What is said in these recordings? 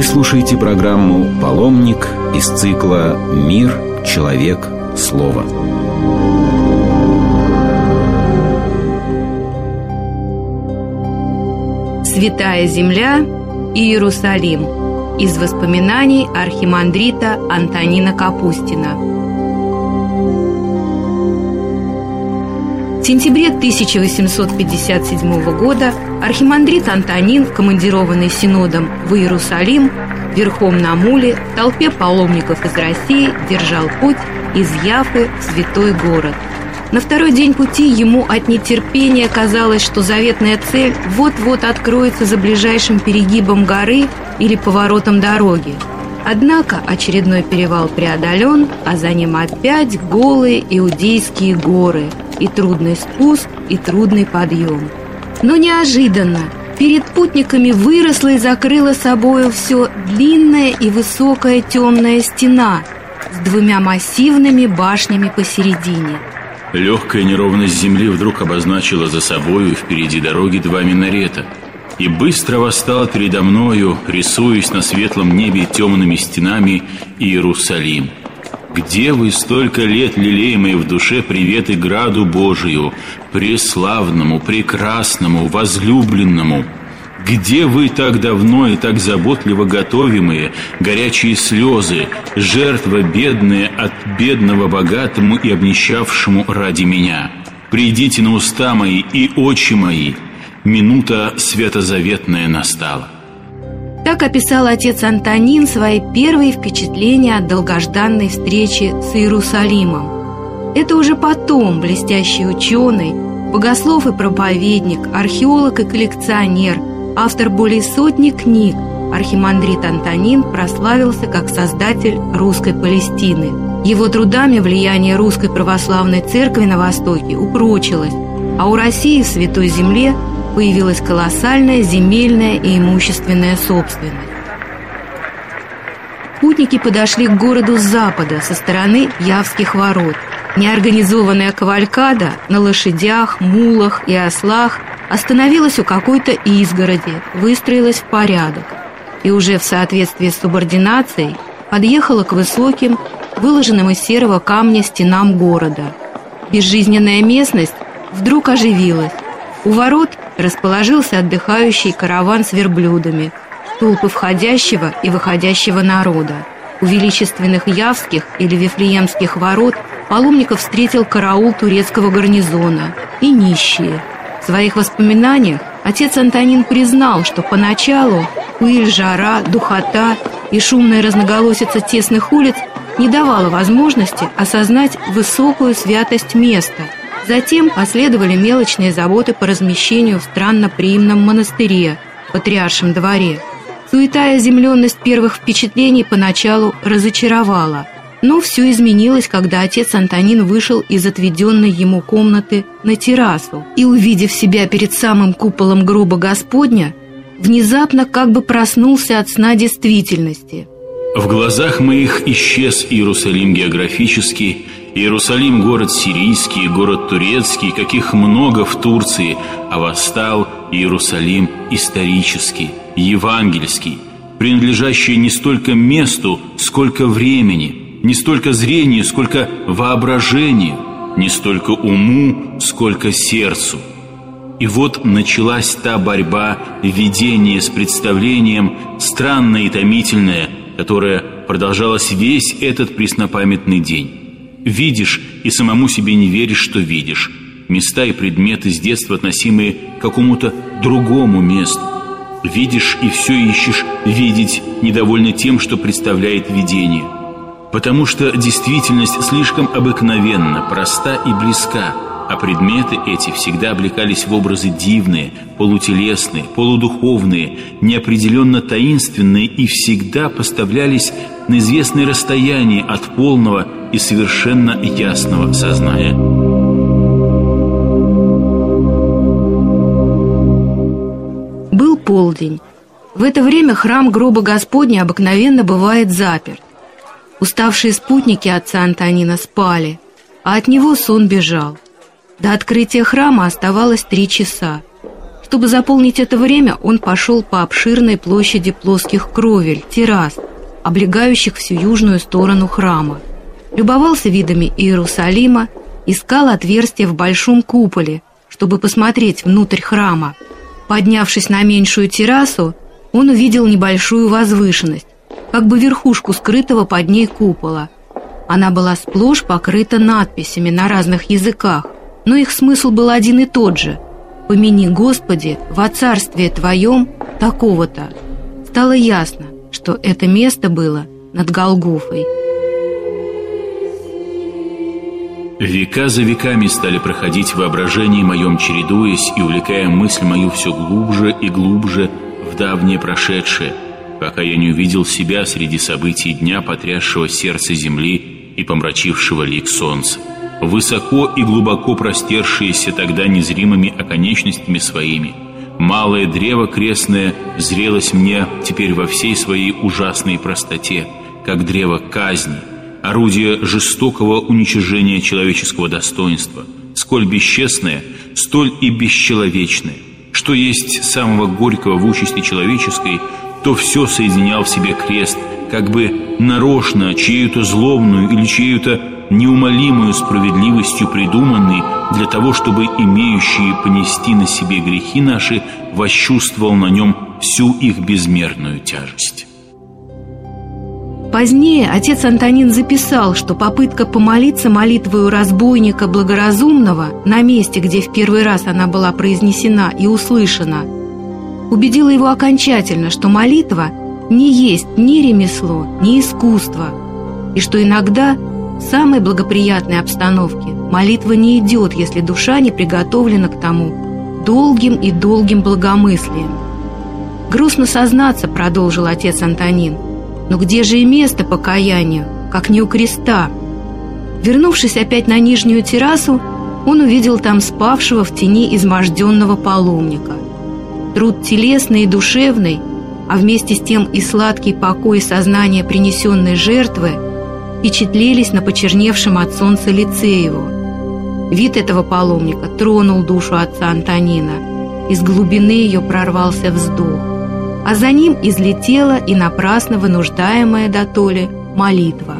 Вы слушаете программу «Паломник» из цикла «Мир, человек, слово». Святая земля, Иерусалим. Из воспоминаний архимандрита Антонина Капустина. В сентябре 1857 года архимандрит Антонин, командированный синодом в Иерусалим, верхом на муле, в толпе паломников из России держал путь из Яффы в святой город. На второй день пути ему от нетерпения казалось, что заветная цель вот-вот откроется за ближайшим перегибом горы или поворотом дороги. Однако очередной перевал преодолен, а за ним опять голые иудейские горы, и трудный спуск, и трудный подъем. Но неожиданно перед путниками выросла и закрыла собою все длинная и высокая темная стена с двумя массивными башнями посередине. Легкая неровность земли вдруг обозначила за собою впереди дороги два минарета, и быстро восстал передо мною, рисуясь на светлом небе темными стенами, Иерусалим. Где вы столько лет, лелеемые в душе приветы граду Божию, преславному, прекрасному, возлюбленному? Где вы так давно и так заботливо готовимые, горячие слезы, жертва бедная от бедного богатому и обнищавшему ради меня? Придите на уста мои и очи мои, минута святозаветная настала. Так описал отец Антонин свои первые впечатления от долгожданной встречи с Иерусалимом. Это уже потом блестящий ученый, богослов и проповедник, археолог и коллекционер, автор более сотни книг, архимандрит Антонин прославился как создатель русской Палестины. Его трудами влияние русской православной церкви на Востоке упрочилось, а у России в Святой Земле появилась колоссальная земельная и имущественная собственность. Путники подошли к городу с запада, со стороны Явских ворот. Неорганизованная кавалькада на лошадях, мулах и ослах остановилась у какой-то изгороди, выстроилась в порядок и уже в соответствии с субординацией подъехала к высоким, выложенным из серого камня стенам города. Безжизненная местность вдруг оживилась. У ворот расположился отдыхающий караван с верблюдами, толпы входящего и выходящего народа. У величественных Явских или Вифлеемских ворот паломников встретил караул турецкого гарнизона и нищие. В своих воспоминаниях отец Антонин признал, что поначалу пыль, жара, духота и шумная разноголосица тесных улиц не давала возможности осознать высокую святость места. Затем последовали мелочные заботы по размещению в странноприимном монастыре, Патриаршем дворе. Суета и оземленность первых впечатлений поначалу разочаровала, но все изменилось, когда отец Антонин вышел из отведенной ему комнаты на террасу и, увидев себя перед самым куполом гроба Господня, внезапно как бы проснулся от сна действительности. В глазах моих исчез Иерусалим географический, Иерусалим – город сирийский, город турецкий, каких много в Турции, а восстал Иерусалим исторический, евангельский, принадлежащий не столько месту, сколько времени, не столько зрению, сколько воображению, не столько уму, сколько сердцу. И вот началась та борьба видения с представлением, странная и томительная, которая продолжалась весь этот преснопамятный день. Видишь и самому себе не веришь, что видишь. Места и предметы с детства относимые к какому-то другому месту. Видишь и все ищешь видеть, недовольный тем, что представляет видение. Потому что действительность слишком обыкновенна, проста и близка, а предметы эти всегда облекались в образы дивные, полутелесные, полудуховные, неопределенно таинственные и всегда поставлялись на известное расстояние от полного и совершенно ясного сознания. Был полдень. В это время храм гроба Господня обыкновенно бывает заперт. Уставшие спутники отца Антонина спали, а от него сон бежал. До открытия храма оставалось 3 часа. Чтобы заполнить это время, он пошел по обширной площади плоских кровель, террас, облегающих всю южную сторону храма. Любовался видами Иерусалима, искал отверстие в большом куполе, чтобы посмотреть внутрь храма. Поднявшись на меньшую террасу, он увидел небольшую возвышенность, как бы верхушку скрытого под ней купола. Она была сплошь покрыта надписями на разных языках, но их смысл был один и тот же: «Помяни, Господи, во царствие Твоем такого-то». Стало ясно, что это место было над Голгофой. Века за веками стали проходить в воображении моем, чередуясь и увлекая мысль мою все глубже и глубже в давнее прошедшее, пока я не увидел себя среди событий дня, потрясшего сердце земли и помрачившего лик солнца. Высоко и глубоко простершиеся тогда незримыми оконечностями своими, малое древо крестное зрелось мне теперь во всей своей ужасной простоте, как древо казни, орудие жестокого уничижения человеческого достоинства, сколь бесчестное, столь и бесчеловечное. Что есть самого горького в участи человеческой, то все соединял в себе крест, как бы нарочно, чьею-то злобную или чьею-то неумолимую справедливостью придуманный для того, чтобы имеющие понести на себе грехи наши восчувствовал на нем всю их безмерную тяжесть. Позднее отец Антонин записал, что попытка помолиться молитвою разбойника благоразумного на месте, где в первый раз она была произнесена и услышана, убедила его окончательно, что молитва не есть ни ремесло, ни искусство, и что иногда в самой благоприятной обстановке молитва не идет, если душа не приготовлена к тому долгим и долгим благомыслием. «Грустно сознаться, — продолжил отец Антонин, — но где же и место покаянию, как не у креста?» Вернувшись опять на нижнюю террасу, он увидел там спавшего в тени изможденного паломника. Труд телесный и душевный, а вместе с тем и сладкий покой сознания принесенной жертвы впечатлелись на почерневшем от солнца лице его. Вид этого паломника тронул душу отца Антонина. Из глубины ее прорвался вздох, а за ним излетела и напрасно вынуждаемая дотоле молитва.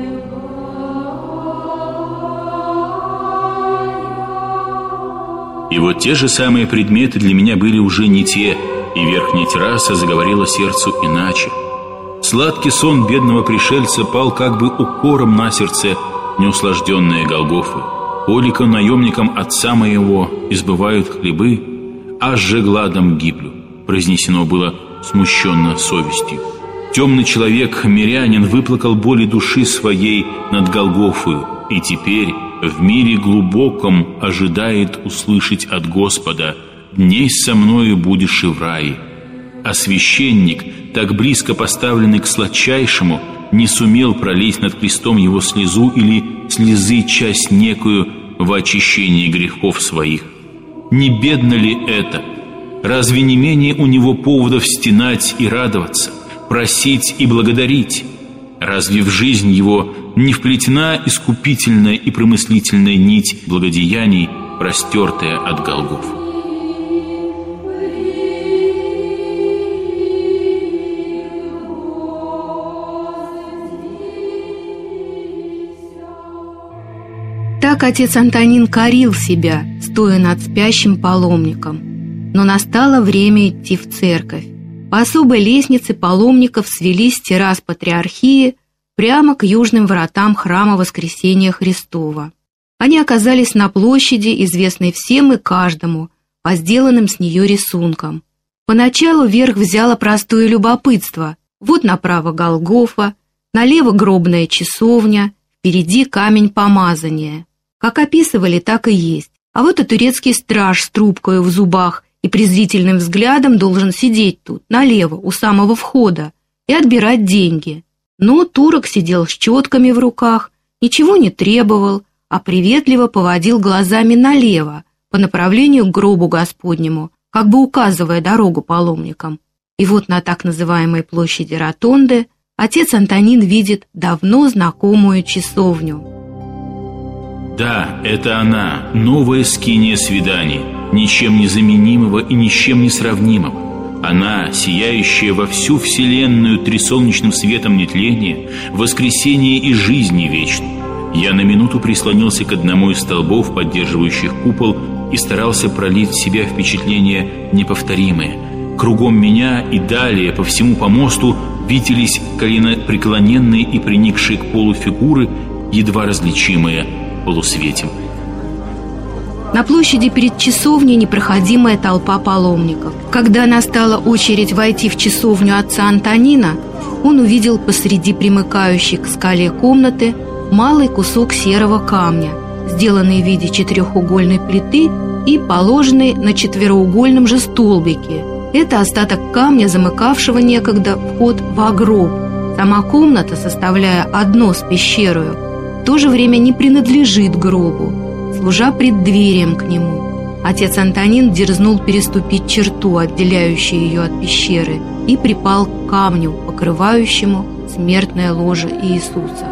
И вот те же самые предметы для меня были уже не те, и верхняя терраса заговорила сердцу иначе. Сладкий сон бедного пришельца пал как бы укором на сердце, неуслажденное Голгофы. Колика наемникам отца моего избывают хлебы, аж же гладом гиблю, произнесено было смущенно совестью. Темный человек, мирянин, выплакал боли души своей над Голгофою, и теперь в мире глубоком ожидает услышать от Господа: «Дней со мною будешь и в рае». А священник, так близко поставленный к сладчайшему, не сумел пролить над крестом его слезу или слезы часть некую в очищении грехов своих. Не бедно ли это? Разве не менее у него поводов стенать и радоваться, просить и благодарить? Разве в жизнь его не вплетена искупительная и промыслительная нить благодеяний, простертая от Голгофы? Так отец Антонин корил себя, стоя над спящим паломником. Но настало время идти в церковь. По особой лестнице паломников свели с террас Патриархии прямо к южным воротам храма Воскресения Христова. Они оказались на площади, известной всем и каждому, по сделанным с нее рисункам. Поначалу верх взяло простое любопытство. Вот направо Голгофа, налево гробная часовня, впереди камень помазания. Как описывали, так и есть. А вот и турецкий страж с трубкой в зубах и презрительным взглядом должен сидеть тут, налево, у самого входа, и отбирать деньги. Но турок сидел с четками в руках, ничего не требовал, а приветливо поводил глазами налево, по направлению к гробу Господнему, как бы указывая дорогу паломникам. И вот на так называемой площади Ротонды отец Антонин видит давно знакомую часовню. Да, это она, новая скиния свиданий, ничем не заменимого и ни с чем не сравнимого. Она, сияющая во всю вселенную трисолнечным светом нетления, воскресения и жизни вечной. Я на минуту прислонился к одному из столбов, поддерживающих купол, и старался пролить в себя впечатления неповторимые. Кругом меня и далее по всему помосту виделись коленопреклоненные и приникшие к полу фигуры, едва различимые в полусвете. На площади перед часовней непроходимая толпа паломников. Когда настала очередь войти в часовню отца Антонина, он увидел посреди примыкающей к скале комнаты малый кусок серого камня, сделанный в виде четырехугольной плиты и положенный на четвероугольном же столбике. Это остаток камня, замыкавшего некогда вход в гроб. Сама комната, составляя одно с пещерою, в то же время не принадлежит гробу, служа преддверием к нему. Отец Антонин дерзнул переступить черту, отделяющую ее от пещеры, и припал к камню, покрывающему смертное ложе Иисуса.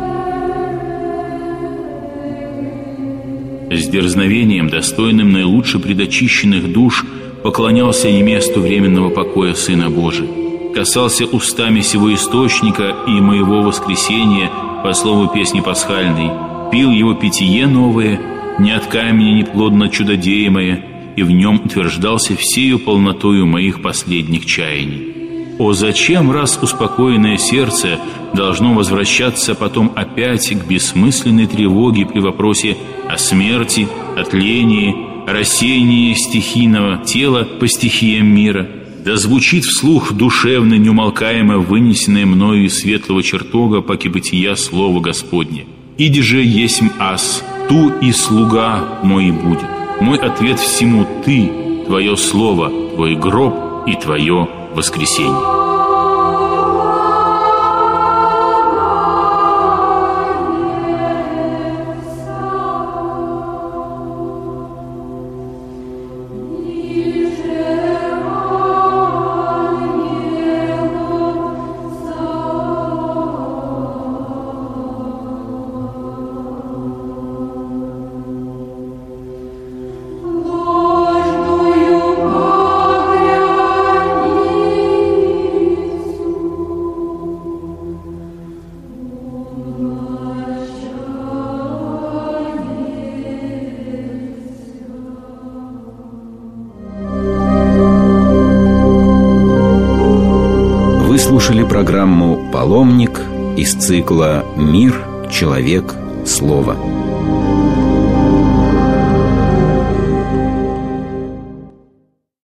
С дерзновением, достойным наилучше предочищенных душ, поклонялся и месту временного покоя Сына Божия, касался устами сего источника и моего воскресения, по слову песни пасхальной, пил его питье новое, не от камня неплодно чудодеемое, и в нем утверждался всею полнотою моих последних чаяний. О, зачем, раз успокоенное сердце должно возвращаться потом опять к бессмысленной тревоге при вопросе о смерти, о тлении, о рассеянии стихийного тела по стихиям мира? Да звучит вслух душевно, неумолкаемо вынесенное мною из светлого чертога паки бытия слово Господне. «Иди же есмь аз, ту и слуга мой будет». Мой ответ всему ты, твое слово, твой гроб и твое воскресенье. Вы слушали программу «Паломник» из цикла «Мир, человек, слово».